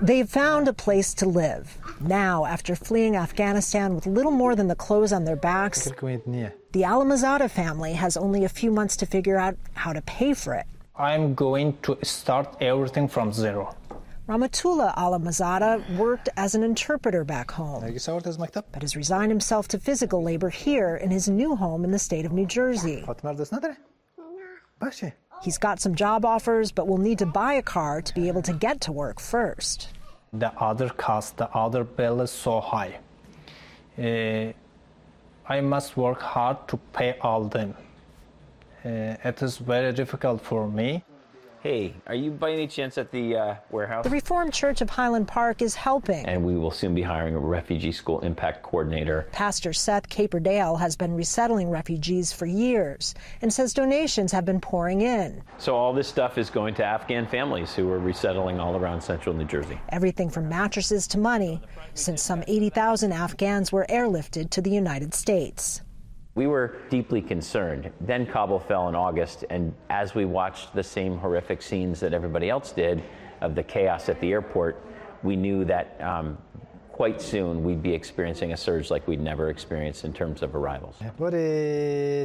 They've found a place to live. Now, after fleeing Afghanistan with little more than the clothes on their backs, the Alamazada family has only a few months to figure out how to pay for it. I'm going to start everything from zero. Rahmatullah Alamazada worked as an interpreter back home, but has resigned himself to physical labor here in his new home in the state of New Jersey. He's got some job offers, but will need to buy a car to be able to get to work first. The other cost, the other bill is so high. I must work hard to pay all them. It is very difficult for me. Hey, are you by any chance at the warehouse? The Reformed Church of Highland Park is helping. And we will soon be hiring a refugee school impact coordinator. Pastor Seth Caperdale has been resettling refugees for years and says donations have been pouring in. So all this stuff is going to Afghan families who are resettling all around central New Jersey. Everything from mattresses to money, since some 80,000 Afghans were airlifted to the United States. We were deeply concerned. Then Kabul fell in August, and as we watched the same horrific scenes that everybody else did of the chaos at the airport, we knew that quite soon we'd be experiencing a surge like we'd never experienced in terms of arrivals. They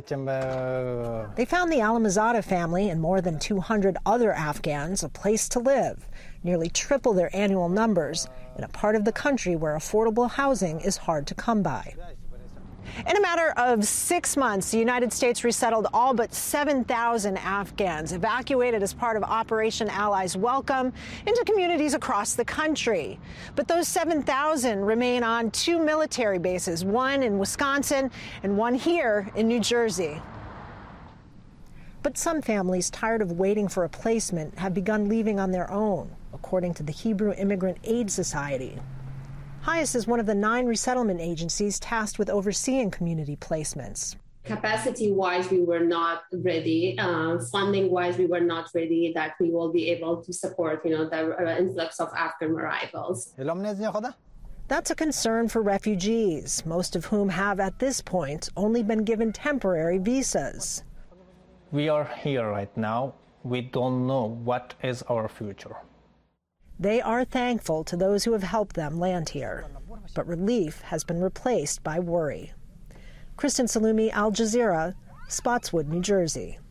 found the Alamazada family and more than 200 other Afghans a place to live, nearly triple their annual numbers, in a part of the country where affordable housing is hard to come by. In a matter of 6 months, the United States resettled all but 7,000 Afghans, evacuated as part of Operation Allies Welcome, into communities across the country. But those 7,000 remain on 2 military bases, one in Wisconsin and one here in New Jersey. But some families, tired of waiting for a placement, have begun leaving on their own, according to the Hebrew Immigrant Aid Society. HIAS is one of the 9 resettlement agencies tasked with overseeing community placements. Capacity-wise, we were not ready. Funding-wise, we were not ready that we will be able to support, the influx of Afghan arrivals. That's a concern for refugees, most of whom have, at this point, only been given temporary visas. We are here right now. We don't know what is our future. They are thankful to those who have helped them land here, but relief has been replaced by worry. Kristen Salumi, Al Jazeera, Spotswood, New Jersey.